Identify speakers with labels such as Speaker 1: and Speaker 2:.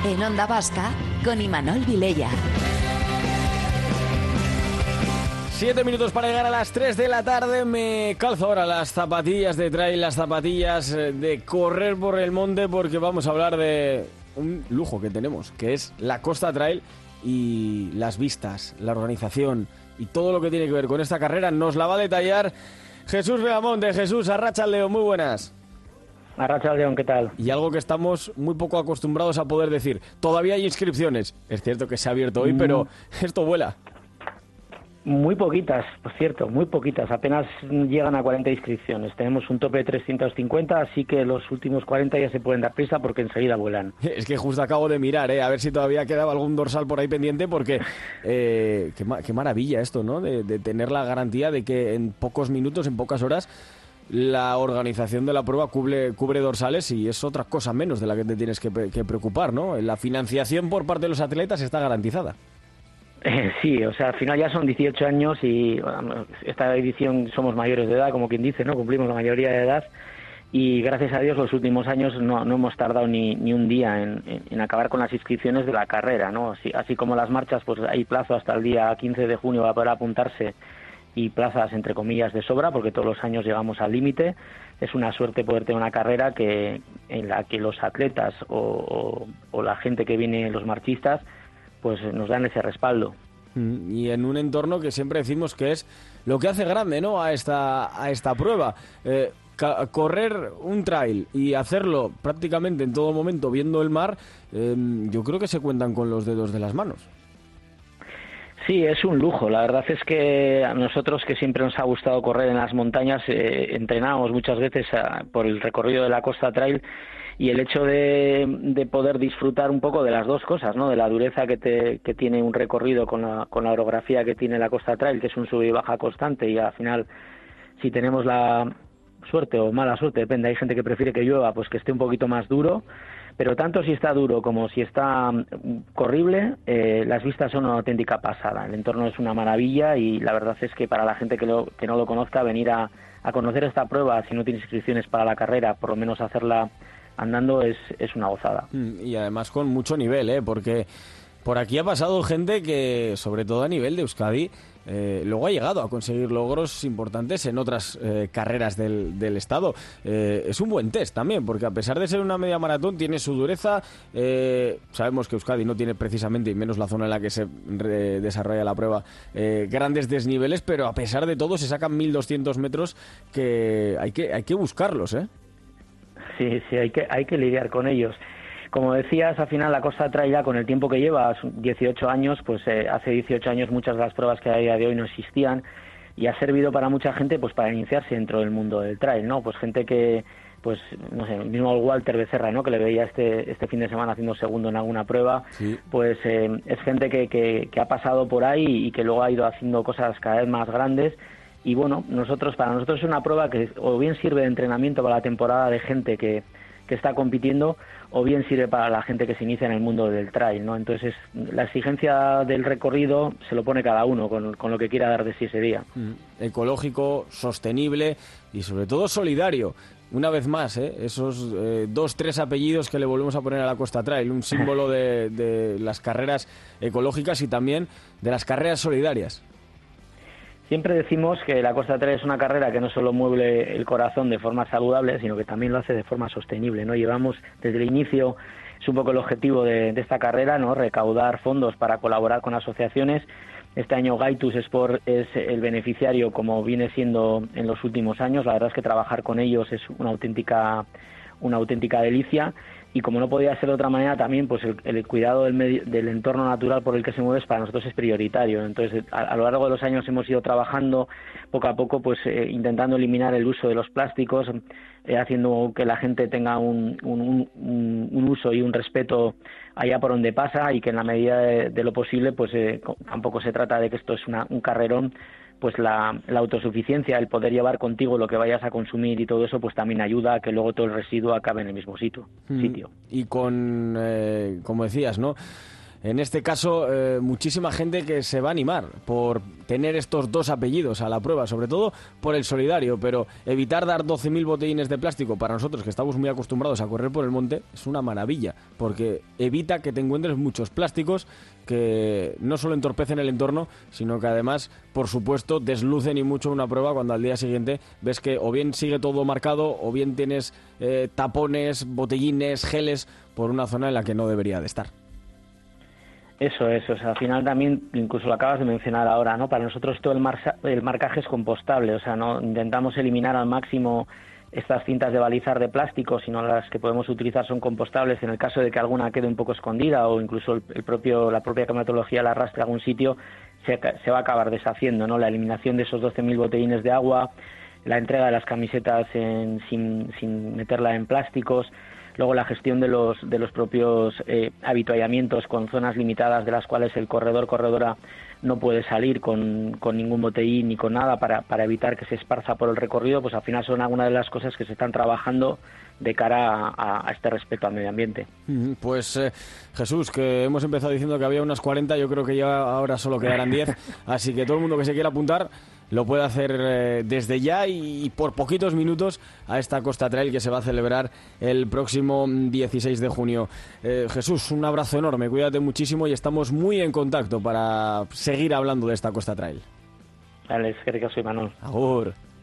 Speaker 1: En Onda Vasca, con Imanol Vilella.
Speaker 2: 7 minutos para llegar a las 3 de la tarde. Me calzo ahora las zapatillas de trail, las zapatillas de correr por el monte, porque vamos a hablar de un lujo que tenemos, que es la Costa Trail y las vistas, la organización y todo lo que tiene que ver con esta carrera. Nos la va a detallar Jesús Beamonte. Jesús, arratsaldeon, muy buenas.
Speaker 3: Arratsaldeon, ¿qué tal?
Speaker 2: Y algo que estamos muy poco acostumbrados a poder decir: todavía hay inscripciones. Es cierto que se ha abierto hoy, pero esto vuela.
Speaker 3: Muy poquitas, por cierto, muy poquitas. Apenas llegan a 40 inscripciones. Tenemos un tope de 350, así que los últimos 40 ya se pueden dar prisa porque enseguida vuelan.
Speaker 2: Es que justo acabo de mirar, a ver si todavía quedaba algún dorsal por ahí pendiente, porque qué maravilla esto, ¿no? De tener la garantía de que en pocos minutos, en pocas horas, la organización de la prueba cubre dorsales, y es otra cosa menos de la que te tienes que preocupar, ¿no? La financiación por parte de los atletas está garantizada.
Speaker 3: Sí, o sea, al final ya son 18 años y bueno, esta edición somos mayores de edad, como quien dice, ¿no? Cumplimos la mayoría de edad y gracias a Dios los últimos años no hemos tardado ni un día en acabar con las inscripciones de la carrera, ¿no? Así como las marchas, pues hay plazo hasta el día 15 de junio para poder apuntarse y plazas, entre comillas, de sobra, porque todos los años llegamos al límite. Es una suerte poder tener una carrera en la que los atletas o la gente que viene, los marchistas, pues nos dan ese respaldo.
Speaker 2: Y en un entorno que siempre decimos que es lo que hace grande, ¿no?, a esta prueba. Correr un trail y hacerlo prácticamente en todo momento viendo el mar, yo creo que se cuentan con los dedos de las manos.
Speaker 3: Sí, es un lujo. La verdad es que a nosotros, que siempre nos ha gustado correr en las montañas, entrenamos muchas veces por el recorrido de la Costa Trail, y el hecho de poder disfrutar un poco de las dos cosas, ¿no? De la dureza que tiene un recorrido con la orografía que tiene la Costa Trail, que es un sube y baja constante, y al final, si tenemos la suerte o mala suerte, depende, hay gente que prefiere que llueva, pues que esté un poquito más duro, pero tanto si está duro como si está corrible, las vistas son una auténtica pasada. El entorno es una maravilla y la verdad es que para la gente que no lo conozca, venir a conocer esta prueba, si no tiene inscripciones para la carrera, por lo menos hacerla andando, es una gozada.
Speaker 2: Y además con mucho nivel, porque por aquí ha pasado gente que, sobre todo a nivel de Euskadi, luego ha llegado a conseguir logros importantes en otras carreras del estado. Es un buen test también, porque a pesar de ser una media maratón, tiene su dureza. Sabemos que Euskadi no tiene precisamente, y menos la zona en la que se desarrolla la prueba, grandes desniveles, pero a pesar de todo se sacan 1.200 metros que hay que buscarlos, ¿eh?
Speaker 3: Sí, hay que lidiar con ellos. Como decías, al final la Costa Trail, ya con el tiempo que lleva, 18 años, pues hace 18 años muchas de las pruebas que hay a día de hoy no existían, y ha servido para mucha gente pues para iniciarse dentro del mundo del trail, ¿no? Pues gente que, pues no sé, el mismo Walter Becerra, ¿no?, que le veía este fin de semana haciendo segundo en alguna prueba, sí. Pues es gente que ha pasado por ahí y que luego ha ido haciendo cosas cada vez más grandes. Y bueno, para nosotros es una prueba que o bien sirve de entrenamiento para la temporada de gente que está compitiendo, o bien sirve para la gente que se inicia en el mundo del trail, ¿no? Entonces la exigencia del recorrido se lo pone cada uno con lo que quiera dar de sí ese día.
Speaker 2: Ecológico, sostenible y sobre todo solidario. Una vez más, esos 2-3 apellidos que le volvemos a poner a la Costa Trail, un símbolo de las carreras ecológicas y también de las carreras solidarias.
Speaker 3: Siempre decimos que la Costa Trail es una carrera que no solo mueve el corazón de forma saludable, sino que también lo hace de forma sostenible, ¿no? Llevamos desde el inicio, es un poco el objetivo de esta carrera, ¿no?, recaudar fondos para colaborar con asociaciones. Este año Gaitus Sport es el beneficiario, como viene siendo en los últimos años. La verdad es que trabajar con ellos es una auténtica delicia. Y como no podía ser de otra manera, también pues el cuidado del entorno natural por el que se mueve para nosotros es prioritario. Entonces, a lo largo de los años hemos ido trabajando poco a poco, pues intentando eliminar el uso de los plásticos, haciendo que la gente tenga un uso y un respeto allá por donde pasa, y que en la medida de lo posible, pues tampoco se trata de que esto es un carrerón. Pues la autosuficiencia, el poder llevar contigo lo que vayas a consumir y todo eso, pues también ayuda a que luego todo el residuo acabe en el mismo sitio.
Speaker 2: Y con, como decías, ¿no?, en este caso, muchísima gente que se va a animar por tener estos 2 apellidos a la prueba, sobre todo por el solidario, pero evitar dar 12.000 botellines de plástico para nosotros, que estamos muy acostumbrados a correr por el monte, es una maravilla, porque evita que te encuentres muchos plásticos que no solo entorpecen el entorno, sino que además, por supuesto, deslucen y mucho una prueba cuando al día siguiente ves que o bien sigue todo marcado o bien tienes tapones, botellines, geles por una zona en la que no debería de estar.
Speaker 3: Eso es, o sea, al final también, incluso lo acabas de mencionar ahora, ¿no? Para nosotros todo el marcaje es compostable, o sea, no intentamos eliminar al máximo estas cintas de balizar de plástico, sino las que podemos utilizar son compostables en el caso de que alguna quede un poco escondida o incluso la propia climatología la arrastre a algún sitio, se va a acabar deshaciendo, ¿no? La eliminación de esos 12.000 botellines de agua, la entrega de las camisetas sin meterla en plásticos. Luego la gestión de los propios habituallamientos con zonas limitadas de las cuales el corredora no puede salir con ningún botellín ni con nada para evitar que se esparza por el recorrido, pues al final son algunas de las cosas que se están trabajando de cara a este respeto al medio ambiente.
Speaker 2: Pues Jesús, que hemos empezado diciendo que había unas 40, yo creo que ya ahora solo quedarán 10, así que todo el mundo que se quiera apuntar lo puede hacer desde ya y por poquitos minutos a esta Costa Trail que se va a celebrar el próximo 16 de junio. Jesús, un abrazo enorme, cuídate muchísimo y estamos muy en contacto para seguir hablando de esta Costa Trail.
Speaker 3: Vale, es que soy Manuel.
Speaker 2: Agur.